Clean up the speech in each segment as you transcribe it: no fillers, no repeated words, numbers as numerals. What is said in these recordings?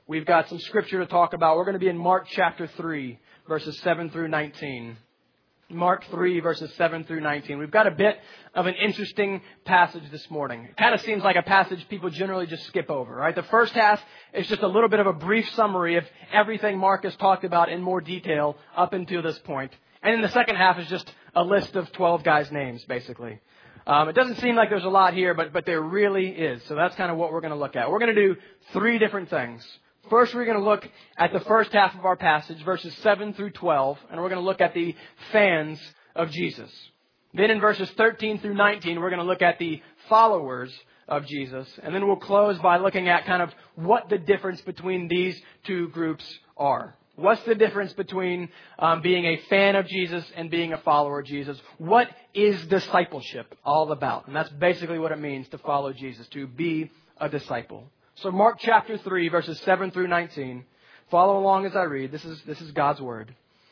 We've got some scripture to talk about. We're going to be in Mark chapter 3, verses 7 through 19. Mark 3, verses 7 through 19. We've got a bit of an interesting passage this morning. It kind of seems like a passage people generally just skip over, right? The first half is just a little bit of a brief summary of everything Mark has talked about in more detail up until this point. And then the second half is just a list of 12 guys' names, basically. It doesn't seem like there's a lot here, but there really is. So that's kind of what we're going to look at. We're going to do three different things. First, we're going to look at the first half of our passage, verses 7 through 12, and we're going to look at the fans of Jesus. Then in verses 13 through 19, we're going to look at the followers of Jesus. And then we'll close by looking at kind of what the difference between these two groups are. What's the difference between being a fan of Jesus and being a follower of Jesus? What is discipleship all about? And that's basically what it means to follow Jesus, to be a disciple. So Mark chapter 3, verses 7 through 19. Follow along as I read. This is God's word.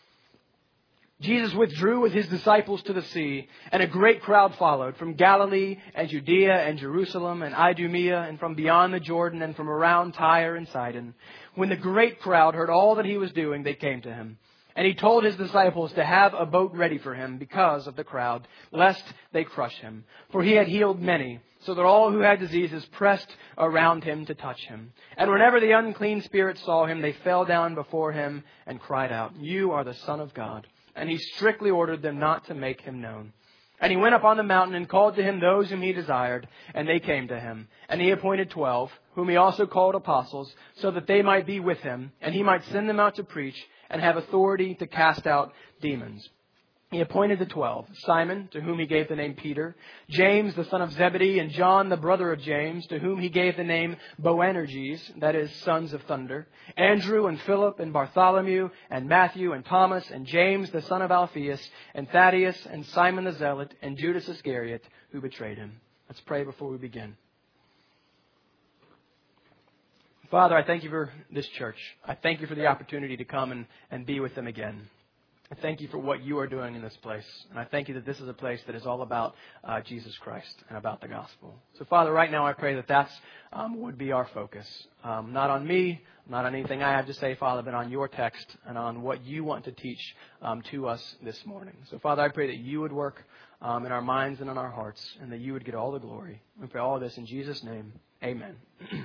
Jesus withdrew with his disciples to the sea, and a great crowd followed from Galilee and Judea and Jerusalem and Idumea and from beyond the Jordan and from around Tyre and Sidon. When the great crowd heard all that he was doing, they came to him. And he told his disciples to have a boat ready for him because of the crowd, lest they crush him. For he had healed many, so that all who had diseases pressed around him to touch him. And whenever the unclean spirits saw him, they fell down before him and cried out, "You are the Son of God." And he strictly ordered them not to make him known. And he went up on the mountain and called to him those whom he desired, and they came to him. And he appointed 12, whom he also called apostles, so that they might be with him, and he might send them out to preach and have authority to cast out demons. He appointed the 12, Simon, to whom he gave the name Peter, James, the son of Zebedee, and John, the brother of James, to whom he gave the name Boanerges, that is, sons of thunder, Andrew and Philip and Bartholomew and Matthew and Thomas and James, the son of Alphaeus, and Thaddeus and Simon the Zealot and Judas Iscariot, who betrayed him. Let's pray before we begin. Father, I thank you for this church. I thank you for the opportunity to come and be with them again. I thank you for what you are doing in this place. And I thank you that this is a place that is all about Jesus Christ and about the gospel. So, Father, right now I pray that that's would be our focus. Not on me, not on anything I have to say, Father, but on your text and on what you want to teach to us this morning. So, Father, I pray that you would work in our minds and in our hearts and that you would get all the glory. We pray all of this in Jesus' name. Amen.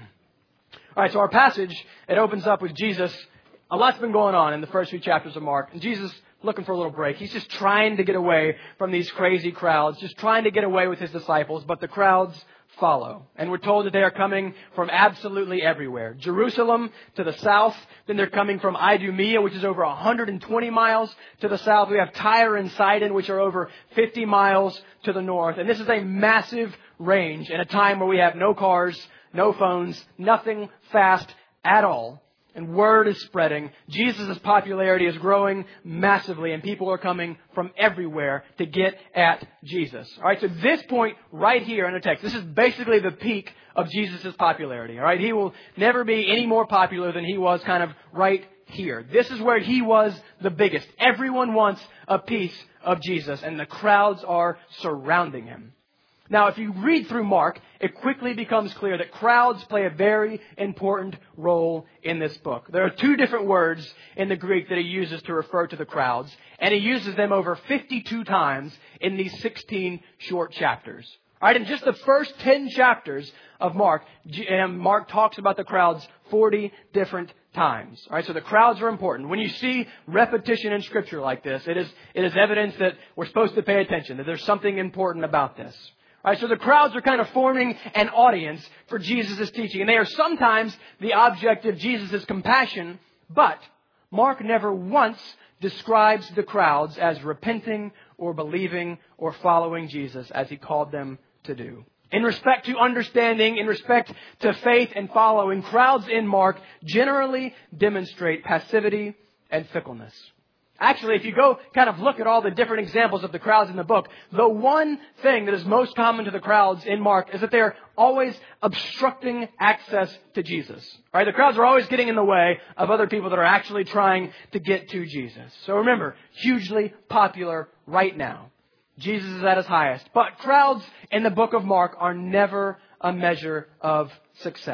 All right, so our passage, it opens up with Jesus. A lot's been going on in the first few chapters of Mark. And Jesus looking for a little break. He's just trying to get away from these crazy crowds, just trying to get away with his disciples, but the crowds follow. And we're told that they are coming from absolutely everywhere. Jerusalem to the south, then they're coming from Idumea, which is over 120 miles to the south. We have Tyre and Sidon, which are over 50 miles to the north. And this is a massive range in a time where we have no cars, no phones, nothing fast at all. And word is spreading. Jesus' popularity is growing massively, and people are coming from everywhere to get at Jesus. All right, so this point right here in the text, this is basically the peak of Jesus' popularity. All right, he will never be any more popular than he was kind of right here. This is where he was the biggest. Everyone wants a piece of Jesus, and the crowds are surrounding him. Now, if you read through Mark, it quickly becomes clear that crowds play a very important role in this book. There are two different words in the Greek that he uses to refer to the crowds, and he uses them over 52 times in these 16 short chapters. All right, in just the first 10 chapters of Mark, Mark talks about the crowds 40 different times. All right, so the crowds are important. When you see repetition in Scripture like this, it is evidence that we're supposed to pay attention, that there's something important about this. All right, so the crowds are kind of forming an audience for Jesus' teaching. And they are sometimes the object of Jesus' compassion. But Mark never once describes the crowds as repenting or believing or following Jesus as he called them to do. In respect to understanding, in respect to faith and following, crowds in Mark generally demonstrate passivity and fickleness. Actually, if you go kind of look at all the different examples of the crowds in the book, the one thing that is most common to the crowds in Mark is that they're always obstructing access to Jesus. Right? The crowds are always getting in the way of other people that are actually trying to get to Jesus. So remember, hugely popular right now. Jesus is at his highest. But crowds in the book of Mark are never a measure of success.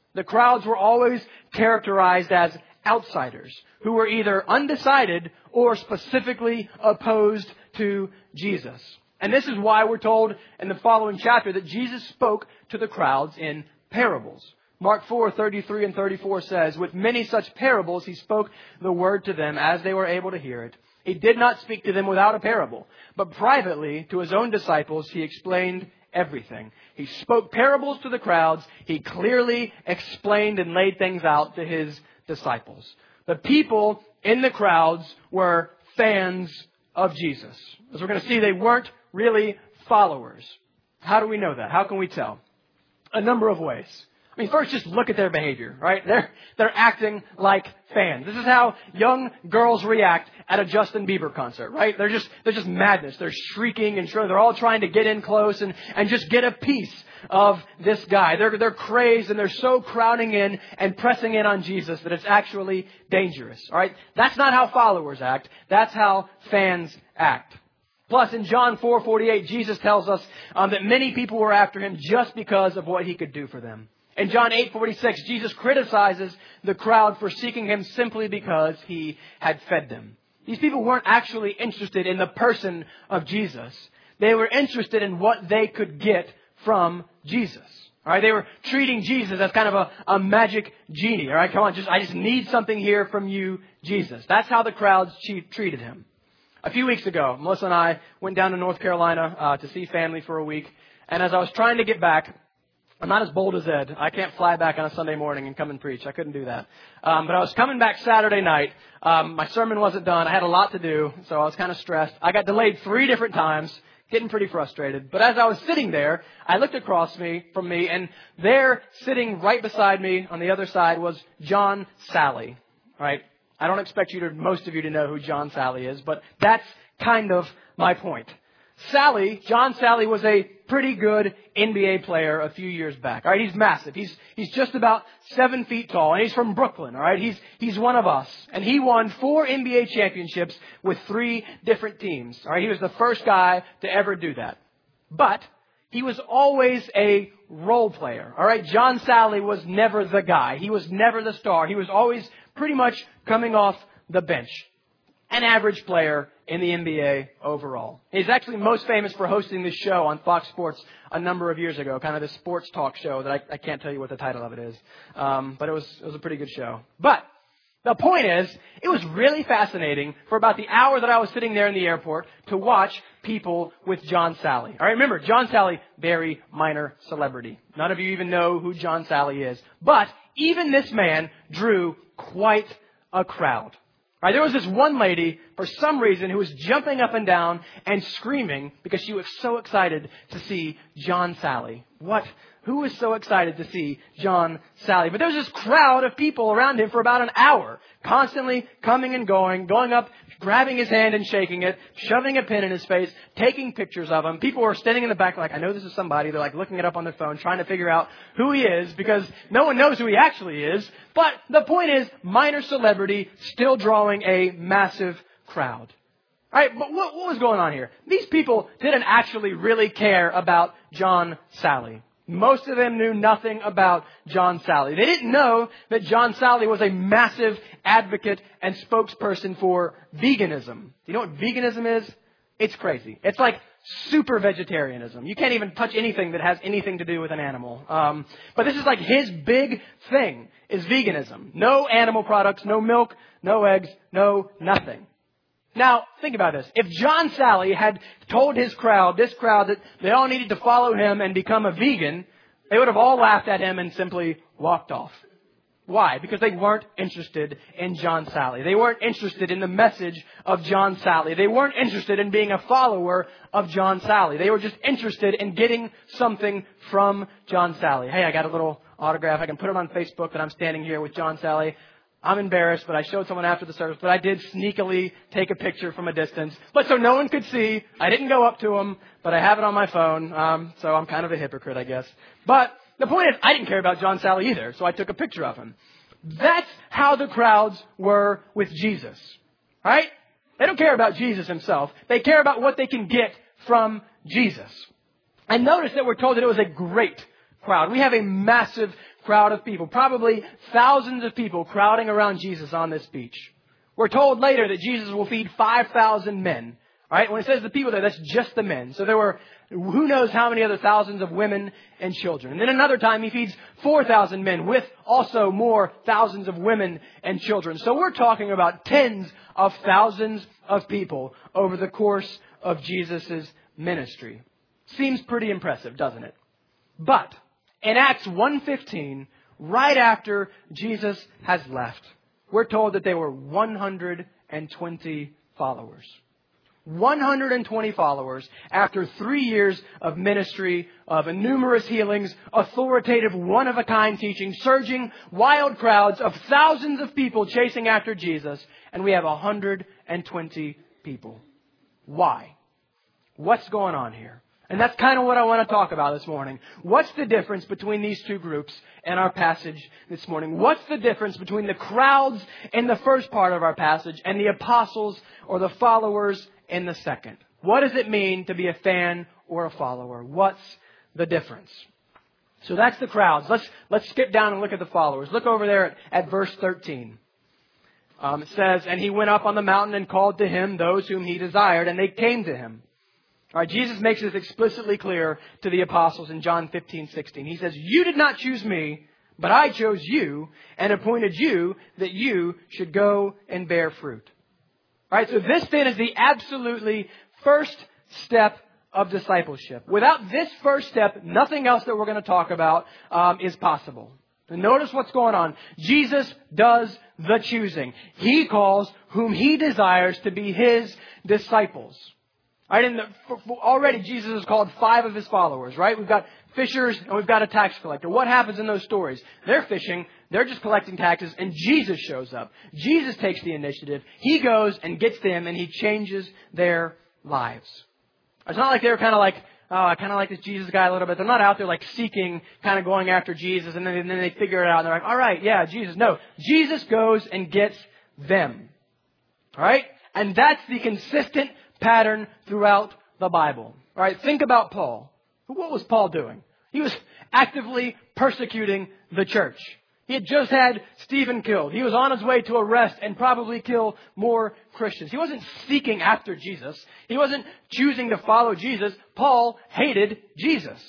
The crowds were always characterized as outsiders who were either undecided or specifically opposed to Jesus. And this is why we're told in the following chapter that Jesus spoke to the crowds in parables. Mark 4:33 and 34 says, "With many such parables he spoke the word to them as they were able to hear it. He did not speak to them without a parable, but privately to his own disciples he explained everything." He spoke parables to the crowds. He clearly explained and laid things out to his disciples. The people in the crowds were fans of Jesus. As we're going to see, they weren't really followers. How do we know that? How can we tell? A number of ways. I mean, first, just look at their behavior, right? They're acting like fans. This is how young girls react at a Justin Bieber concert, right? They're just madness. They're shrieking and they're all trying to get in close and just get a piece of this guy. They're crazed and they're so crowding in and pressing in on Jesus that it's actually dangerous, all right? That's not how followers act. That's how fans act. Plus, in John 4:48, Jesus tells us that many people were after him just because of what he could do for them. In John 8:46, Jesus criticizes the crowd for seeking him simply because he had fed them. These people weren't actually interested in the person of Jesus. They were interested in what they could get from Jesus. All right, they were treating Jesus as kind of a magic genie. All right, come on, I just need something here from you, Jesus. That's how the crowds treated him. A few weeks ago, Melissa and I went down to North Carolina to see family for a week. And as I was trying to get back, I'm not as bold as Ed. I can't fly back on a Sunday morning and come and preach. I couldn't do that. But I was coming back Saturday night. My sermon wasn't done. I had a lot to do, so I was kind of stressed. I got delayed 3 different times, getting pretty frustrated. But as I was sitting there, I looked across from me, and there, sitting right beside me on the other side, was John Sally. Right? I don't expect most of you to know who John Sally is, but that's kind of my point. John Sally was a pretty good NBA player a few years back. All right, he's massive. He's just about 7 feet tall, and he's from Brooklyn. All right, he's one of us, and he won 4 NBA championships with 3 different teams. All right, he was the first guy to ever do that. But he was always a role player. All right, John Sally was never the guy. He was never the star. He was always pretty much coming off the bench. An average player in the NBA overall. He's actually most famous for hosting this show on Fox Sports a number of years ago, kind of this sports talk show that I can't tell you what the title of it is. But it was a pretty good show. But the point is, it was really fascinating for about the hour that I was sitting there in the airport to watch people with John Sally. All right, remember, John Sally, very minor celebrity. None of you even know who John Sally is. But even this man drew quite a crowd. Right, there was this one lady, for some reason, who was jumping up and down and screaming because she was so excited to see John Sally. Who was so excited to see John Sally? But there was this crowd of people around him for about an hour, constantly coming and going up, grabbing his hand and shaking it, shoving a pin in his face, taking pictures of him. People were standing in the back like, I know this is somebody. They're like looking it up on their phone, trying to figure out who he is because no one knows who he actually is. But the point is, minor celebrity, still drawing a massive crowd. All right, but what was going on here? These people didn't actually really care about John Sally. Most of them knew nothing about John Sally. They didn't know that John Sally was a massive advocate and spokesperson for veganism. Do you know what veganism is? It's crazy. It's like super vegetarianism. You can't even touch anything that has anything to do with an animal. But this is like his big thing is veganism. No animal products, no milk, no eggs, no nothing. Now, think about this. If John Sally had told this crowd that they all needed to follow him and become a vegan, they would have all laughed at him and simply walked off. Why? Because they weren't interested in John Sally. They weren't interested in the message of John Sally. They weren't interested in being a follower of John Sally. They were just interested in getting something from John Sally. Hey, I got a little autograph. I can put it on Facebook that I'm standing here with John Sally. I'm embarrassed, but I showed someone after the service, but I did sneakily take a picture from a distance. But so no one could see. I didn't go up to him, but I have it on my phone. So I'm kind of a hypocrite, I guess. But the point is, I didn't care about John Sally either, so I took a picture of him. That's how the crowds were with Jesus. Right? They don't care about Jesus himself. They care about what they can get from Jesus. And notice that we're told that it was a great crowd. We have a massive crowd of people, probably thousands of people crowding around Jesus on this beach. We're told later that Jesus will feed 5,000 men. All right? When it says the people there, that's just the men. So there were who knows how many other thousands of women and children. And then another time he feeds 4,000 men with also more thousands of women and children. So we're talking about tens of thousands of people over the course of Jesus' ministry. Seems pretty impressive, doesn't it? But in Acts 1:15, right after Jesus has left, we're told that there were 120 followers. 120 followers after 3 years of ministry, of numerous healings, authoritative, one-of-a-kind teaching, surging wild crowds of thousands of people chasing after Jesus, and we have 120 people. Why? What's going on here? And that's kind of what I want to talk about this morning. What's the difference between these two groups in our passage this morning? What's the difference between the crowds in the first part of our passage and the apostles or the followers in the second? What does it mean to be a fan or a follower? What's the difference? So that's the crowds. Let's skip down and look at the followers. Look over there at verse 13. It says, "And he went up on the mountain and called to him those whom he desired, and they came to him." All right, Jesus makes this explicitly clear to the apostles in John 15:16. He says, "You did not choose me, but I chose you and appointed you that you should go and bear fruit." All right, so this then is the absolutely first step of discipleship. Without this first step, nothing else that we're going to talk about is possible. And notice what's going on. Jesus does the choosing. He calls whom he desires to be his disciples. All right, already Jesus has called 5 of his followers, right? We've got fishers and we've got a tax collector. What happens in those stories? They're fishing, they're just collecting taxes, and Jesus shows up. Jesus takes the initiative. He goes and gets them, and he changes their lives. It's not like they're kind of like, oh, I kind of like this Jesus guy a little bit. They're not out there like seeking, kind of going after Jesus, and then they figure it out, and they're like, all right, yeah, Jesus. No, Jesus goes and gets them. All right? And that's the consistent pattern throughout the Bible. All right, think about Paul. What was Paul doing? He was actively persecuting the church. He had just had Stephen killed. He was on his way to arrest and probably kill more Christians. He wasn't seeking after Jesus. He wasn't choosing to follow Jesus. Paul hated Jesus.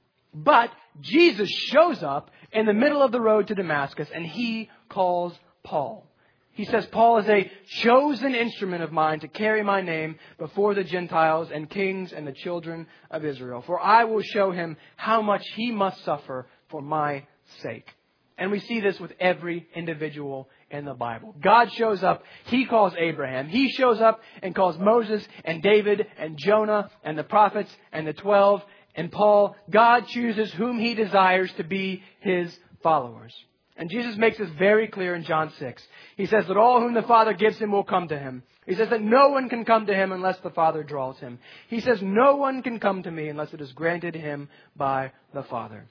But Jesus shows up in the middle of the road to Damascus, and he calls Paul. He says, "Paul is a chosen instrument of mine to carry my name before the Gentiles and kings and the children of Israel. For I will show him how much he must suffer for my sake." And we see this with every individual in the Bible. God shows up. He calls Abraham. He shows up and calls Moses and David and Jonah and the prophets and the 12 and Paul. God chooses whom he desires to be his followers. And Jesus makes this very clear in John 6. He says that all whom the Father gives him will come to him. He says that no one can come to him unless the Father draws him. He says no one can come to me unless it is granted him by the Father.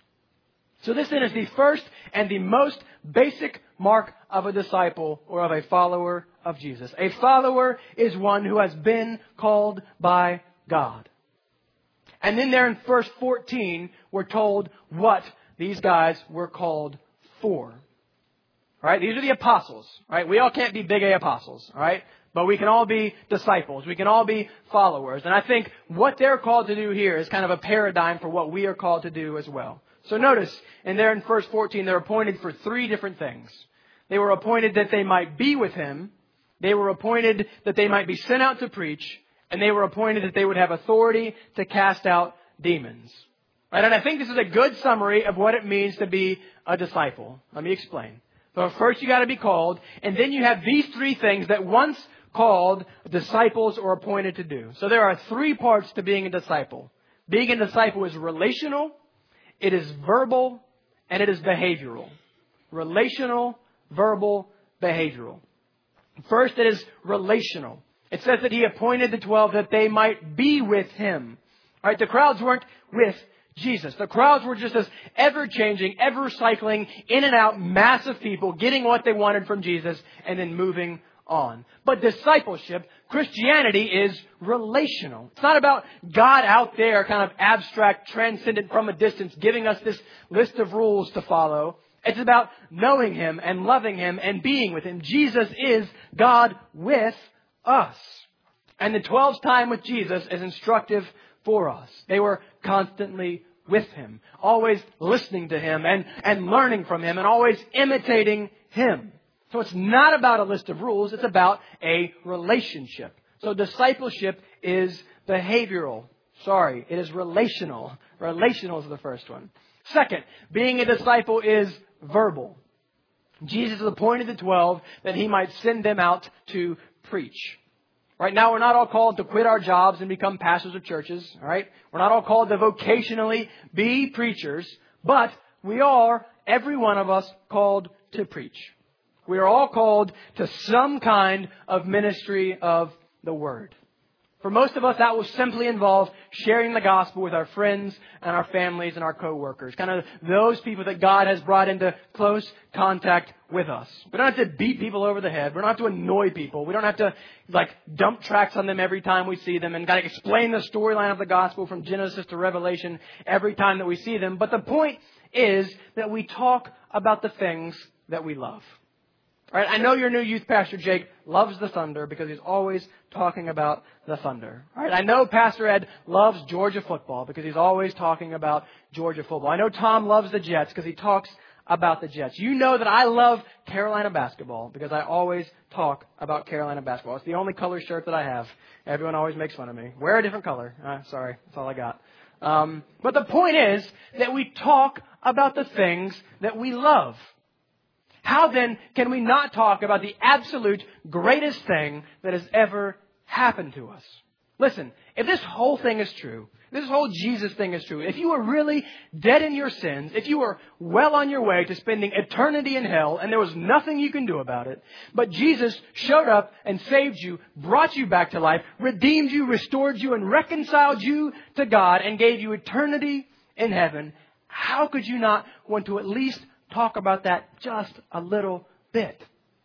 So this then is the first and the most basic mark of a disciple or of a follower of Jesus. A follower is one who has been called by God. And then there in verse 14, we're told what these guys were called for. All right, these are the apostles. All right, we all can't be big A apostles. All right, but we can all be disciples. We can all be followers. And I think what they're called to do here is kind of a paradigm for what we are called to do as well. So notice, and there in verse 14, they're appointed for 3 different things. They were appointed that they might be with him. They were appointed that they might be sent out to preach. And they were appointed that they would have authority to cast out demons. Right? And I think this is a good summary of what it means to be a disciple. Let me explain. So first you got to be called, and then you have these 3 things that once called disciples or appointed to do. So there are 3 parts to being a disciple. Being a disciple is relational, it is verbal, and it is behavioral. Relational, verbal, behavioral. First, it is relational. It says that he appointed the 12 that they might be with him. All right, the crowds weren't with Jesus. The crowds were just this ever-changing, ever-cycling, in and out mass of people getting what they wanted from Jesus and then moving on. But discipleship, Christianity, is relational. It's not about God out there, kind of abstract, transcendent from a distance, giving us this list of rules to follow. It's about knowing Him and loving Him and being with Him. Jesus is God with us. And the 12's time with Jesus is instructive for us. They were constantly with Him, always listening to Him and learning from Him and always imitating Him. So it's not about a list of rules. It's about a relationship. So discipleship is behavioral. It is relational. Relational is the first one. Second, being a disciple is verbal. Jesus appointed the 12 that He might send them out to preach. Right now, we're not all called to quit our jobs and become pastors of churches. All right, we're not all called to vocationally be preachers, but we are, every one of us, called to preach. We are all called to some kind of ministry of the Word. For most of us, that will simply involve sharing the gospel with our friends and our families and our co-workers. Kind of those people that God has brought into close contact with us. We don't have to beat people over the head. We don't have to annoy people. We don't have to dump tracts on them every time we see them and kind of explain the storyline of the gospel from Genesis to Revelation every time that we see them. But the point is that we talk about the things that we love. Right? I know your new youth pastor, Jake, loves the Thunder because he's always talking about the Thunder. Right? I know Pastor Ed loves Georgia football because he's always talking about Georgia football. I know Tom loves the Jets because he talks about the Jets. You know that I love Carolina basketball because I always talk about Carolina basketball. It's the only color shirt that I have. Everyone always makes fun of me. Wear a different color. Sorry, that's all I got. But the point is that we talk about the things that we love. How then can we not talk about the absolute greatest thing that has ever happened to us? Listen, if this whole thing is true, this whole Jesus thing is true, if you are really dead in your sins, if you are well on your way to spending eternity in hell and there was nothing you can do about it, but Jesus showed up and saved you, brought you back to life, redeemed you, restored you, and reconciled you to God and gave you eternity in heaven, how could you not want to at least talk about that just a little bit?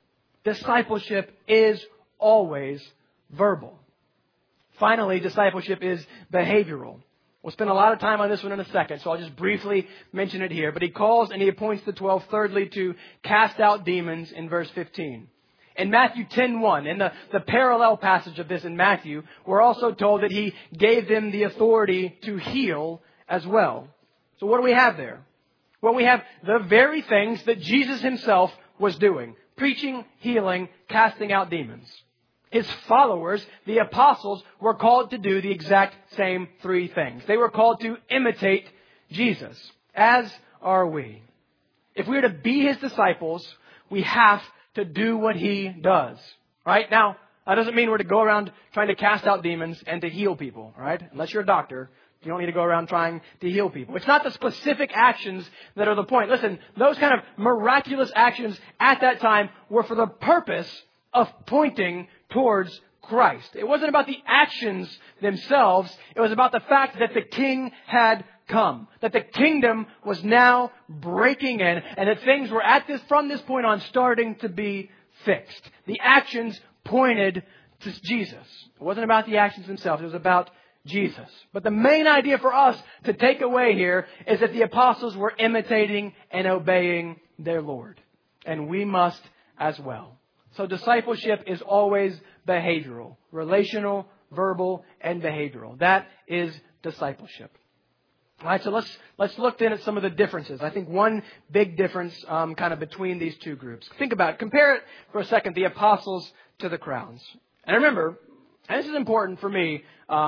Discipleship is always verbal. Finally, discipleship is behavioral. We'll spend a lot of time on this one in a second, so I'll just briefly mention it here. But He calls and He appoints the 12, thirdly, to cast out demons in verse 15. In Matthew 10:1, in the parallel passage of this in Matthew, we're also told that He gave them the authority to heal as well. So what do we have there? Well, we have the very things that Jesus Himself was doing. Preaching, healing, casting out demons. His followers, the apostles, were called to do the exact same three things. They were called to imitate Jesus, as are we. If we are to be His disciples, we have to do what He does. Right? Now, that doesn't mean we're to go around trying to cast out demons and to heal people. Right? Unless you're a doctor. You don't need to go around trying to heal people. It's not the specific actions that are the point. Listen, those kind of miraculous actions at that time were for the purpose of pointing towards Christ. It wasn't about the actions themselves. It was about the fact that the King had come. That the kingdom was now breaking in and that things were from this point on starting to be fixed. The actions pointed to Jesus. It wasn't about the actions themselves. It was about Jesus. But the main idea for us to take away here is that the apostles were imitating and obeying their Lord. And we must as well. So discipleship is always behavioral, relational, verbal, and behavioral. That is discipleship. All right, so let's look then at some of the differences. I think one big difference kind of between these two groups. Think about it. Compare it for a second, the apostles to the crowds. And remember, and this is important for me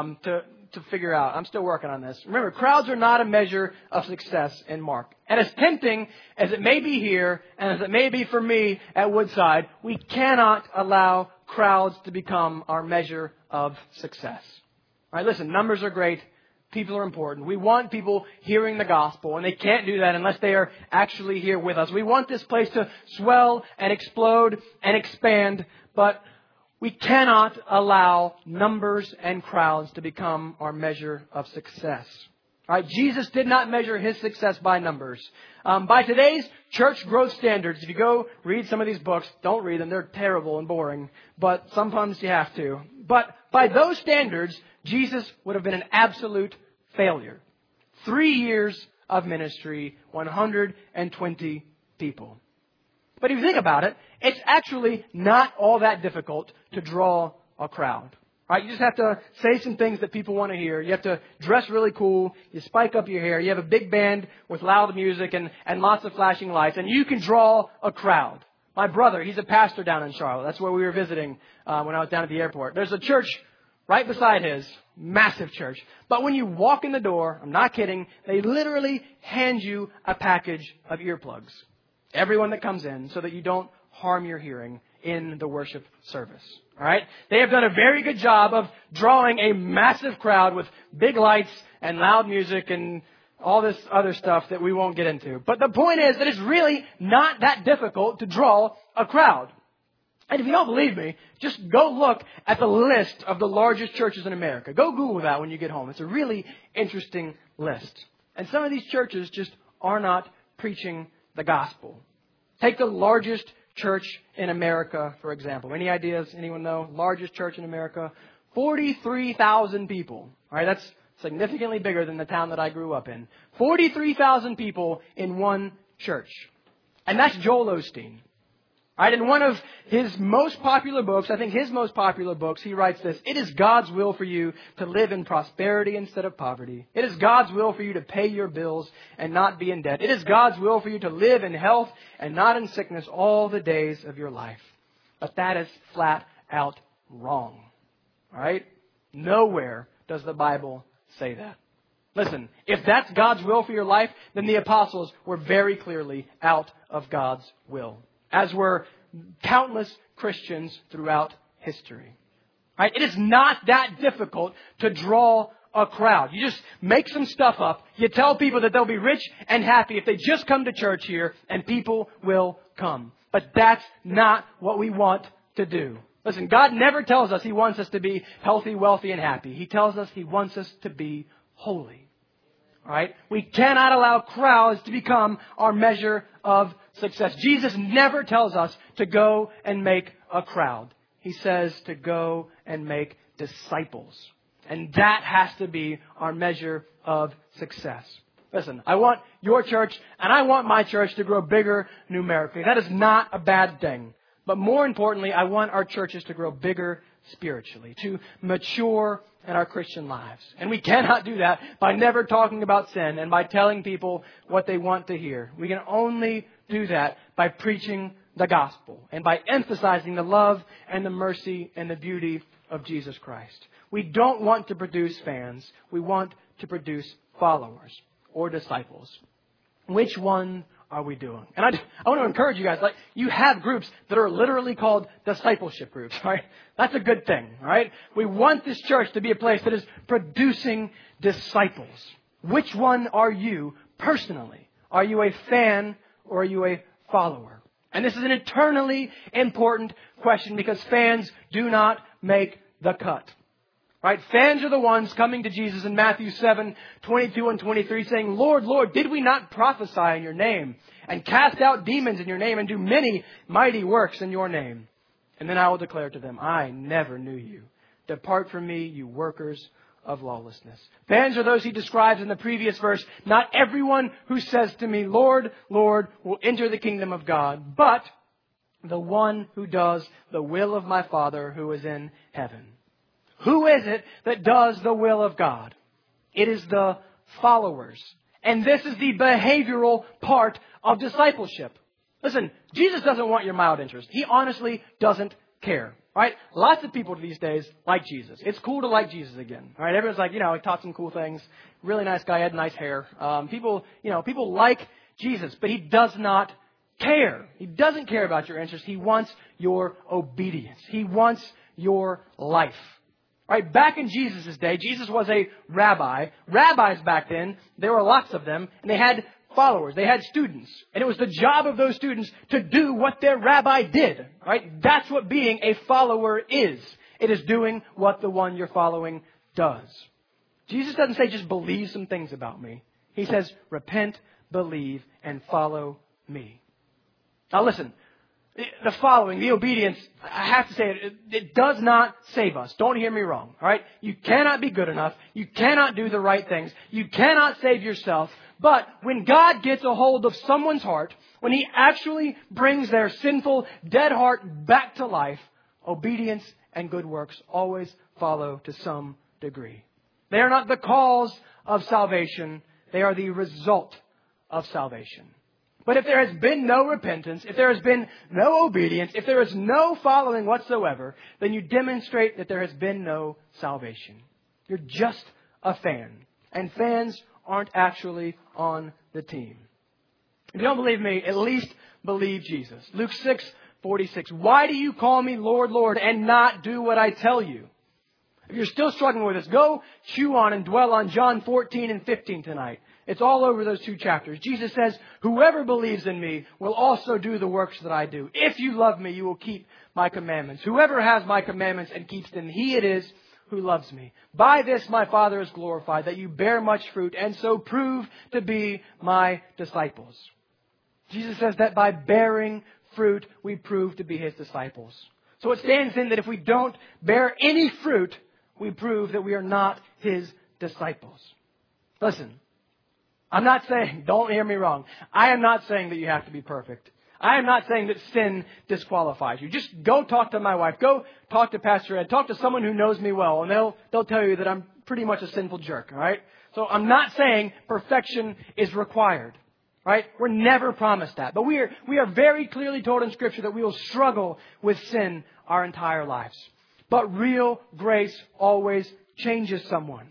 to figure out. I'm still working on this. Remember, crowds are not a measure of success in Mark. And as tempting as it may be here, and as it may be for me at Woodside, we cannot allow crowds to become our measure of success. All right, listen, numbers are great. People are important. We want people hearing the gospel, and they can't do that unless they are actually here with us. We want this place to swell and explode and expand, but we cannot allow numbers and crowds to become our measure of success. All right, Jesus did not measure His success by numbers. By today's church growth standards, if you go read some of these books, don't read them. They're terrible and boring, but sometimes you have to. But by those standards, Jesus would have been an absolute failure. 3 years of ministry, 120 people. But if you think about it, it's actually not all that difficult to draw a crowd. Right? You just have to say some things that people want to hear. You have to dress really cool. You spike up your hair. You have a big band with loud music and lots of flashing lights. And you can draw a crowd. My brother, he's a pastor down in Charlotte. That's where we were visiting when I was down at the airport. There's a church right beside his. Massive church. But when you walk in the door, I'm not kidding, they literally hand you a package of earplugs. Everyone that comes in, so that you don't harm your hearing in the worship service. All right? They have done a very good job of drawing a massive crowd with big lights and loud music and all this other stuff that we won't get into. But the point is that it's really not that difficult to draw a crowd. And if you don't believe me, just go look at the list of the largest churches in America. Go Google that when you get home. It's a really interesting list. And some of these churches just are not preaching the gospel. Take the largest church in America, for example. Any ideas? Anyone know? Largest church in America? 43,000 people. All right, that's significantly bigger than the town that I grew up in. 43,000 people in one church. And that's Joel Osteen. All right, in one of his most popular books, I think his most popular books, he writes this: "It is God's will for you to live in prosperity instead of poverty. It is God's will for you to pay your bills and not be in debt. It is God's will for you to live in health and not in sickness all the days of your life." But that is flat out wrong. All right? Nowhere does the Bible say that. Listen, if that's God's will for your life, then the apostles were very clearly out of God's will, as were countless Christians throughout history. Right? It is not that difficult to draw a crowd. You just make some stuff up. You tell people that they'll be rich and happy if they just come to church here, and people will come. But that's not what we want to do. Listen, God never tells us He wants us to be healthy, wealthy, and happy. He tells us He wants us to be holy. All right? We cannot allow crowds to become our measure of success. Jesus never tells us to go and make a crowd. He says to go and make disciples. And that has to be our measure of success. Listen, I want your church and I want my church to grow bigger numerically. That is not a bad thing. But more importantly, I want our churches to grow bigger spiritually, to mature in our Christian lives. And we cannot do that by never talking about sin and by telling people what they want to hear. We can only do that by preaching the gospel and by emphasizing the love and the mercy and the beauty of Jesus Christ. We don't want to produce fans. We want to produce followers or disciples. Which one are we doing? And I want to encourage you guys, like, you have groups that are literally called discipleship groups, right? That's a good thing, right? We want this church to be a place that is producing disciples. Which one are you personally? Are you a fan or are you a follower? And this is an eternally important question because fans do not make the cut. Right? Fans are the ones coming to Jesus in Matthew 7:22 and 23 saying, "Lord, Lord, did we not prophesy in your name and cast out demons in your name and do many mighty works in your name?" And then I will declare to them, "I never knew you. Depart from me, you workers of lawlessness." Fans are those he describes in the previous verse. "Not everyone who says to me, 'Lord, Lord,' will enter the kingdom of God, but the one who does the will of my Father who is in heaven." Who is it that does the will of God? It is the followers. And this is the behavioral part of discipleship. Listen, Jesus doesn't want your mild interest. He honestly doesn't care. Right? Lots of people these days like Jesus. It's cool to like Jesus again. All right? Everyone's like, he taught some cool things. Really nice guy, had nice hair. People like Jesus, but He does not care. He doesn't care about your interest. He wants your obedience. He wants your life. Right, back in Jesus' day, Jesus was a rabbi. Rabbis back then, there were lots of them, and they had followers. They had students. And it was the job of those students to do what their rabbi did. Right? That's what being a follower is. It is doing what the one you're following does. Jesus doesn't say just believe some things about me. He says repent, believe, and follow me. Now listen. The following, the obedience, I have to say it does not save us. Don't hear me wrong. All right? You cannot be good enough. You cannot do the right things. You cannot save yourself. But when God gets a hold of someone's heart, when He actually brings their sinful, dead heart back to life, obedience and good works always follow to some degree. They are not the cause of salvation. They are the result of salvation. But if there has been no repentance, if there has been no obedience, if there is no following whatsoever, then you demonstrate that there has been no salvation. You're just a fan. And fans aren't actually on the team. If you don't believe me, at least believe Jesus. Luke 6:46. Why do you call me Lord, Lord, and not do what I tell you? If you're still struggling with this, go chew on and dwell on John 14 and 15 tonight. It's all over those two chapters. Jesus says, whoever believes in me will also do the works that I do. If you love me, you will keep my commandments. Whoever has my commandments and keeps them, he it is who loves me. By this my Father is glorified, that you bear much fruit and so prove to be my disciples. Jesus says that by bearing fruit, we prove to be His disciples. So it stands in that if we don't bear any fruit, we prove that we are not His disciples. Listen, I'm not saying, don't hear me wrong, I am not saying that you have to be perfect. I am not saying that sin disqualifies you. Just go talk to my wife. Go talk to Pastor Ed. Talk to someone who knows me well, and they'll tell you that I'm pretty much a sinful jerk, all right? So I'm not saying perfection is required, right? We're never promised that. But we are very clearly told in Scripture that we will struggle with sin our entire lives. But real grace always changes someone.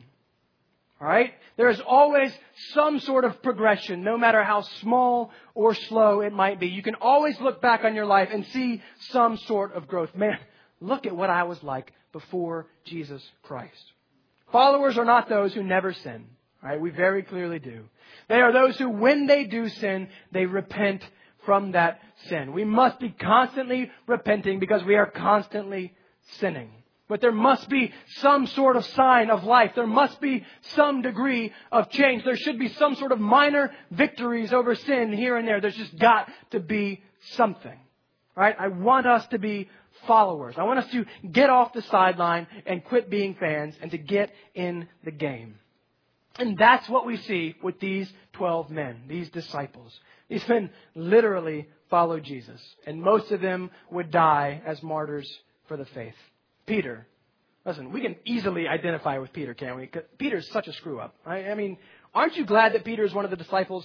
All right? There is always some sort of progression, no matter how small or slow it might be. You can always look back on your life and see some sort of growth. Man, look at what I was like before Jesus Christ. Followers are not those who never sin. All right? We very clearly do. They are those who, when they do sin, they repent from that sin. We must be constantly repenting because we are constantly sinning. But there must be some sort of sign of life. There must be some degree of change. There should be some sort of minor victories over sin here and there. There's just got to be something. Right? I want us to be followers. I want us to get off the sideline and quit being fans and to get in the game. And that's what we see with these 12 men, these disciples. These men literally followed Jesus. And most of them would die as martyrs for the faith. Peter. Listen, we can easily identify with Peter, can't we? Peter's such a screw up. Right? I mean, aren't you glad that Peter is one of the disciples?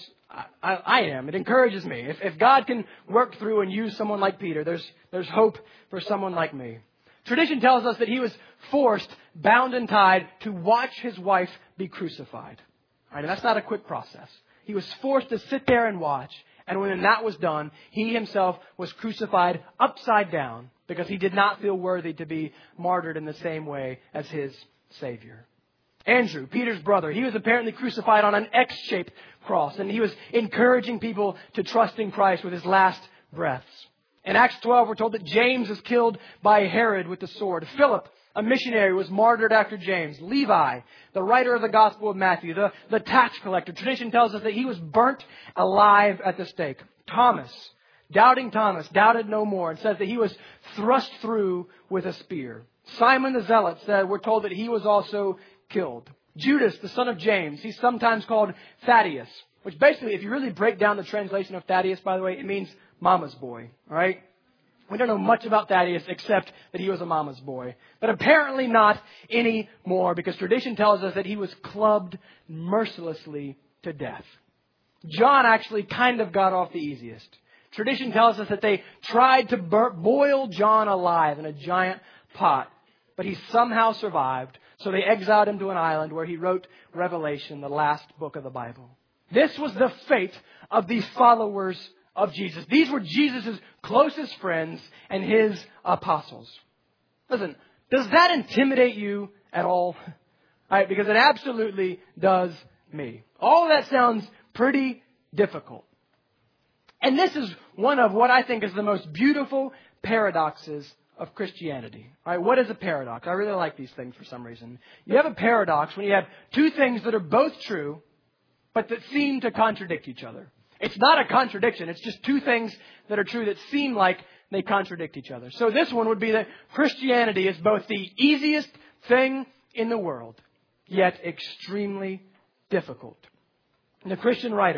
I am. It encourages me. If God can work through and use someone like Peter, there's hope for someone like me. Tradition tells us that he was forced, bound and tied, to watch his wife be crucified. Right? And that's not a quick process. He was forced to sit there and watch. And when that was done, he himself was crucified upside down because he did not feel worthy to be martyred in the same way as his Savior. Andrew, Peter's brother, he was apparently crucified on an X-shaped cross. And he was encouraging people to trust in Christ with his last breaths. In Acts 12, we're told that James was killed by Herod with the sword. Philip, a missionary, was martyred after James. Levi, the writer of the Gospel of Matthew, the tax collector. Tradition tells us that he was burnt alive at the stake. Thomas, doubting Thomas, doubted no more and says that he was thrust through with a spear. Simon the Zealot said, we're told that he was also killed. Judas, the son of James, he's sometimes called Thaddeus, which basically, if you really break down the translation of Thaddeus, by the way, it means mama's boy, all right? We don't know much about Thaddeus except that he was a mama's boy. But apparently not anymore because tradition tells us that he was clubbed mercilessly to death. John actually kind of got off the easiest. Tradition tells us that they tried to boil John alive in a giant pot, but he somehow survived. So they exiled him to an island where he wrote Revelation, the last book of the Bible. This was the fate of these followers of Jesus. These were Jesus' closest friends and his apostles. Listen, does that intimidate you at all? All right, because it absolutely does me. All of that sounds pretty difficult. And this is one of what I think is the most beautiful paradoxes of Christianity. All right, what is a paradox? I really like these things for some reason. You have a paradox when you have two things that are both true, but that seem to contradict each other. It's not a contradiction. It's just two things that are true that seem like they contradict each other. So this one would be that Christianity is both the easiest thing in the world, yet extremely difficult. And the Christian writer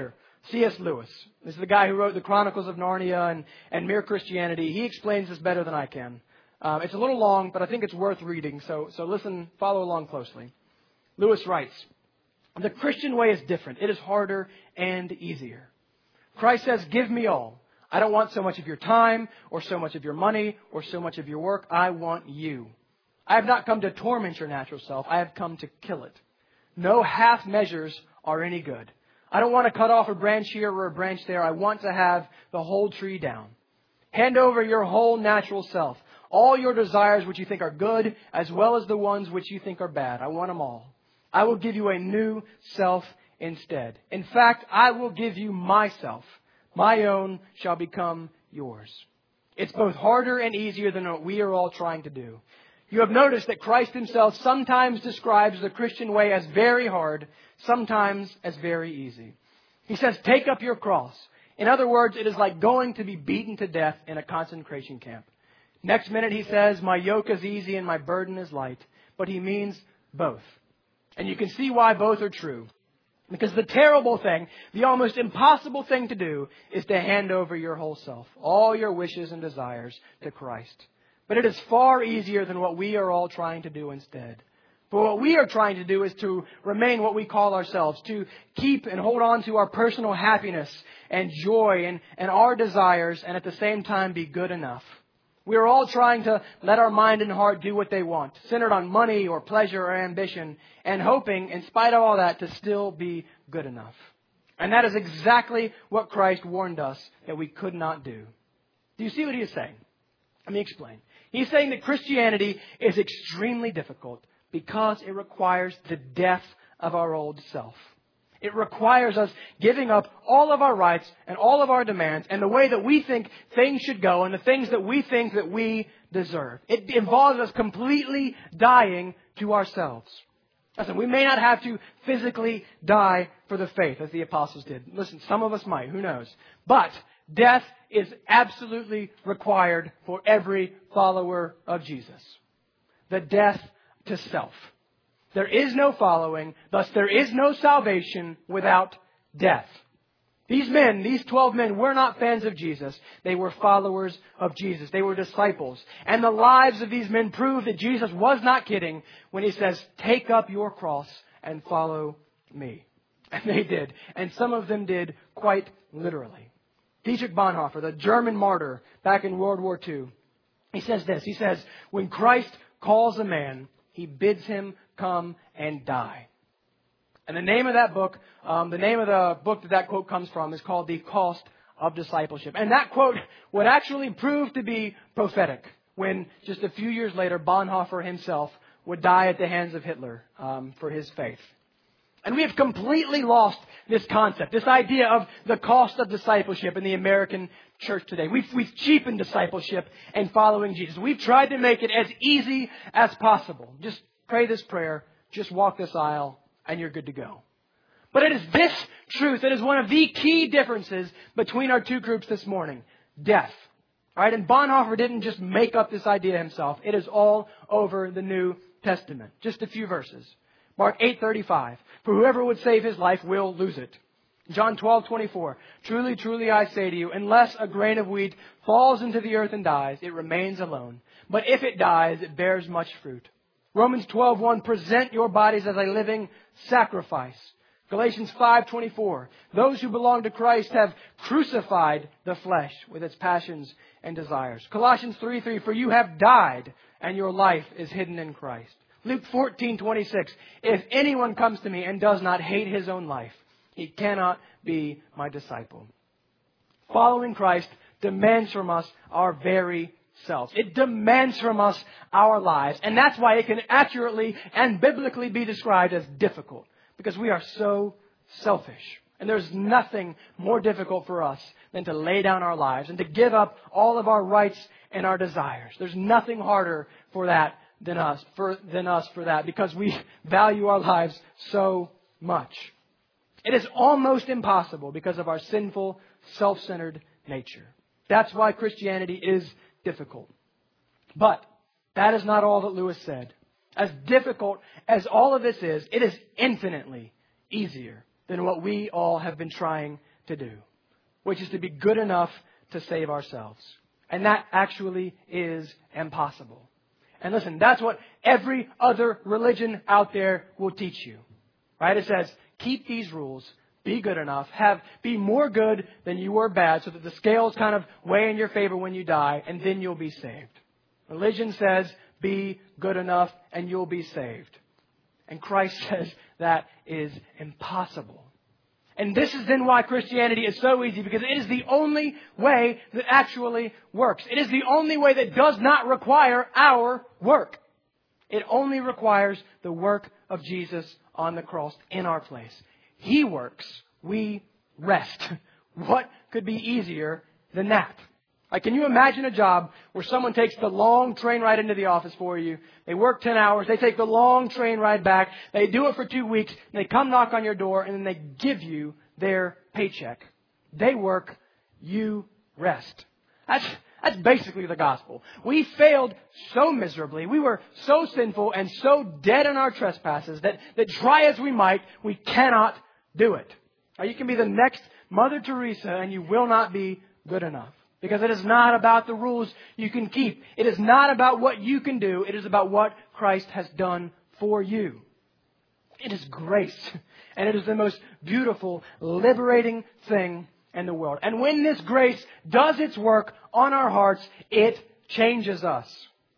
C.S. Lewis. This is the guy who wrote the Chronicles of Narnia and Mere Christianity. He explains this better than I can. It's a little long, but I think it's worth reading. So listen, follow along closely. Lewis writes, "The Christian way is different. It is harder and easier. Christ says, 'Give me all. I don't want so much of your time or so much of your money or so much of your work. I want you. I have not come to torment your natural self. I have come to kill it. No half measures are any good. I don't want to cut off a branch here or a branch there. I want to have the whole tree down. Hand over your whole natural self, all your desires which you think are good, as well as the ones which you think are bad. I want them all. I will give you a new self instead. In fact, I will give you myself. My own shall become yours.' It's both harder and easier than what we are all trying to do. You have noticed that Christ himself sometimes describes the Christian way as very hard, sometimes as very easy. He says, 'Take up your cross.' In other words, it is like going to be beaten to death in a concentration camp. Next minute he says, 'My yoke is easy and my burden is light.' But he means both. And you can see why both are true. Because the terrible thing, the almost impossible thing to do, is to hand over your whole self, all your wishes and desires, to Christ. But it is far easier than what we are all trying to do instead. For what we are trying to do is to remain what we call ourselves, to keep and hold on to our personal happiness and joy and our desires, and at the same time be good enough. We are all trying to let our mind and heart do what they want, centered on money or pleasure or ambition, and hoping, in spite of all that, to still be good enough. And that is exactly what Christ warned us that we could not do. Do you see what he is saying? Let me explain. He's saying that Christianity is extremely difficult because it requires the death of our old self. It requires us giving up all of our rights and all of our demands and the way that we think things should go and the things that we think that we deserve. It involves us completely dying to ourselves. Listen, we may not have to physically die for the faith as the apostles did. Listen, some of us might, who knows? But death is absolutely required for every follower of Jesus. The death to self. There is no following, thus there is no salvation without death. These men, these 12 men, were not fans of Jesus. They were followers of Jesus. They were disciples. And the lives of these men prove that Jesus was not kidding when he says, "Take up your cross and follow me." And they did. And some of them did quite literally. Dietrich Bonhoeffer, the German martyr back in World War II, he says this. He says, "When Christ calls a man, he bids him come and die." And the name of that book, that quote comes from is called The Cost of Discipleship. And that quote would actually prove to be prophetic when just a few years later, Bonhoeffer himself would die at the hands of Hitler for his faith. And we have completely lost this concept, this idea of the cost of discipleship in the American church today. We've cheapened discipleship and following Jesus. We've tried to make it as easy as possible. Just pray this prayer, just walk this aisle, and you're good to go. But it is this truth that is one of the key differences between our two groups this morning. Death. All right, and Bonhoeffer didn't just make up this idea himself. It is all over the New Testament. Just a few verses. Mark 8:35. For whoever would save his life will lose it. John 12:24. Truly, truly, I say to you, unless a grain of wheat falls into the earth and dies, it remains alone. But if it dies, it bears much fruit. Romans 12:1. Present your bodies as a living sacrifice. Galatians 5:24. Those who belong to Christ have crucified the flesh with its passions and desires. Colossians 3:3. For you have died, and your life is hidden in Christ. Luke 14:26. If anyone comes to me and does not hate his own life, he cannot be my disciple. Following Christ demands from us our very selves. It demands from us our lives. And that's why it can accurately and biblically be described as difficult. Because we are so selfish. And there's nothing more difficult for us than to lay down our lives and to give up all of our rights and our desires. There's nothing harder for that than us for that, because we value our lives so much. It is almost impossible because of our sinful, self-centered nature. That's why Christianity is difficult. But that is not all that Lewis said. As difficult as all of this is, it is infinitely easier than what we all have been trying to do, which is to be good enough to save ourselves. And that actually is impossible. And listen, that's what every other religion out there will teach you. Right? It says, keep these rules, be good enough, be more good than you were bad, so that the scales kind of weigh in your favor when you die, and then you'll be saved. Religion says, be good enough and you'll be saved. And Christ says that is impossible. And this is then why Christianity is so easy, because it is the only way that actually works. It is the only way that does not require our work. It only requires the work of Jesus on the cross in our place. He works, we rest. What could be easier than that? Like, can you imagine a job where someone takes the long train ride into the office for you? They work 10 hours. They take the long train ride back. They do it for 2 weeks. And they come knock on your door and then they give you their paycheck. They work. You rest. That's basically the gospel. We failed so miserably. We were so sinful and so dead in our trespasses that try as we might, we cannot do it. Now, you can be the next Mother Teresa and you will not be good enough. Because it is not about the rules you can keep. It is not about what you can do. It is about what Christ has done for you. It is grace. And it is the most beautiful, liberating thing in the world. And when this grace does its work on our hearts, it changes us.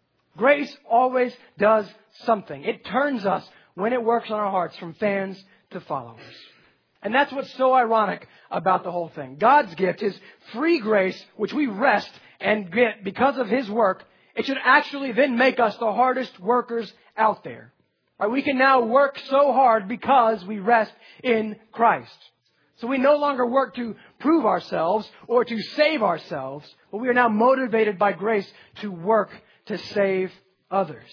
Grace always does something. It turns us, when it works on our hearts, from fans to followers. And that's what's so ironic about the whole thing. God's gift, His free grace, which we rest and get because of His work, it should actually then make us the hardest workers out there. Right? We can now work so hard because we rest in Christ. So we no longer work to prove ourselves or to save ourselves, but we are now motivated by grace to work to save others.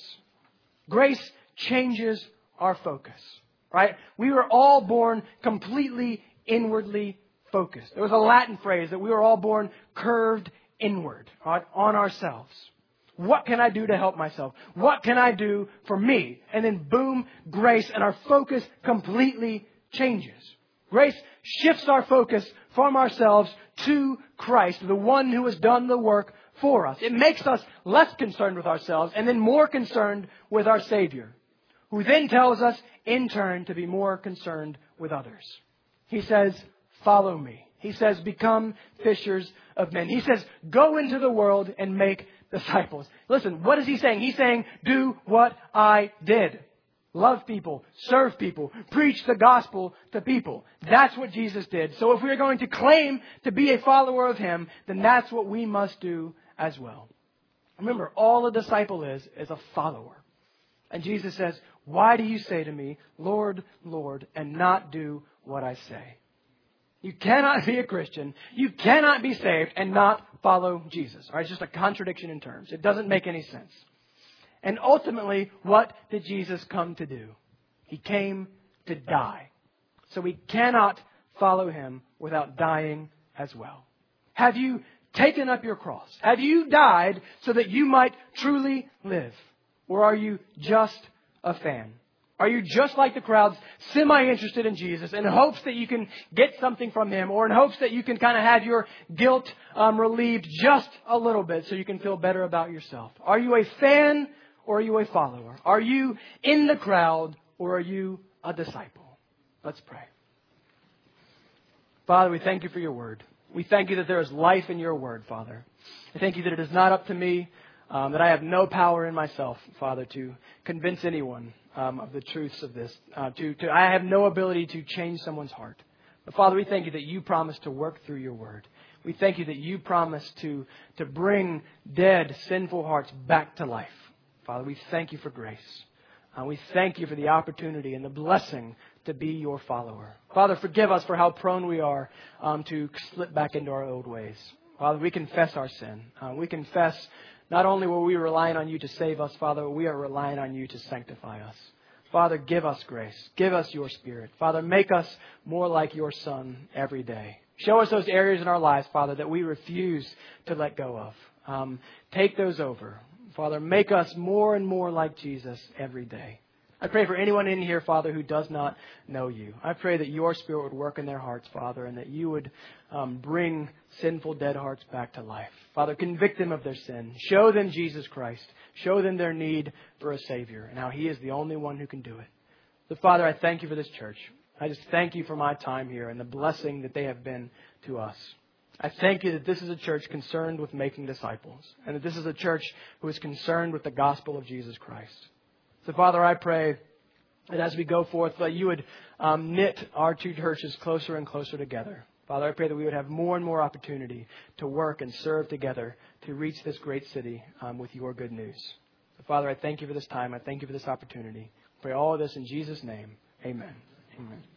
Grace changes our focus. Right? We were all born completely inwardly focused. There was a Latin phrase that we were all born curved inward, right, on ourselves. What can I do to help myself? What can I do for me? And then boom, grace, and our focus completely changes. Grace shifts our focus from ourselves to Christ, the one who has done the work for us. It makes us less concerned with ourselves and then more concerned with our Savior, who then tells us, in turn, to be more concerned with others. He says, follow me. He says, become fishers of men. He says, go into the world and make disciples. Listen, what is He saying? He's saying, do what I did. Love people, serve people, preach the gospel to people. That's what Jesus did. So if we are going to claim to be a follower of Him, then that's what we must do as well. Remember, all a disciple is a follower. And Jesus says, why do you say to me, Lord, Lord, and not do what I say? You cannot be a Christian. You cannot be saved and not follow Jesus. All right, it's just a contradiction in terms. It doesn't make any sense. And ultimately, what did Jesus come to do? He came to die. So we cannot follow Him without dying as well. Have you taken up your cross? Have you died so that you might truly live? Or are you just a fan? Are you just like the crowds, semi-interested in Jesus, in hopes that you can get something from Him, or in hopes that you can kind of have your guilt relieved just a little bit so you can feel better about yourself? Are you a fan or are you a follower? Are you in the crowd or are you a disciple? Let's pray. Father, we thank You for Your word. We thank You that there is life in Your word, Father. I thank You that it is not up to me, that I have no power in myself, Father, to convince anyone of the truths of this. I have no ability to change someone's heart. But Father, we thank You that You promise to work through Your word. We thank You that You promise to bring dead, sinful hearts back to life. Father, we thank You for grace. We thank You for the opportunity and the blessing to be Your follower. Father, forgive us for how prone we are to slip back into our old ways. Father, we confess our sin. We confess not only were we relying on You to save us, Father, we are relying on You to sanctify us. Father, give us grace. Give us Your Spirit. Father, make us more like Your Son every day. Show us those areas in our lives, Father, that we refuse to let go of. Take those over. Father, make us more and more like Jesus every day. I pray for anyone in here, Father, who does not know you. I pray that your Spirit would work in their hearts, Father, and that you would bring sinful, dead hearts back to life. Father, convict them of their sin. Show them Jesus Christ. Show them their need for a Savior and how He is the only one who can do it. So, Father, I thank you for this church. I just thank you for my time here and the blessing that they have been to us. I thank you that this is a church concerned with making disciples and that this is a church who is concerned with the gospel of Jesus Christ. So, Father, I pray that as we go forth, that you would knit our two churches closer and closer together. Father, I pray that we would have more and more opportunity to work and serve together to reach this great city with your good news. So, Father, I thank you for this time. I thank you for this opportunity. I pray all of this in Jesus' name. Amen. Amen.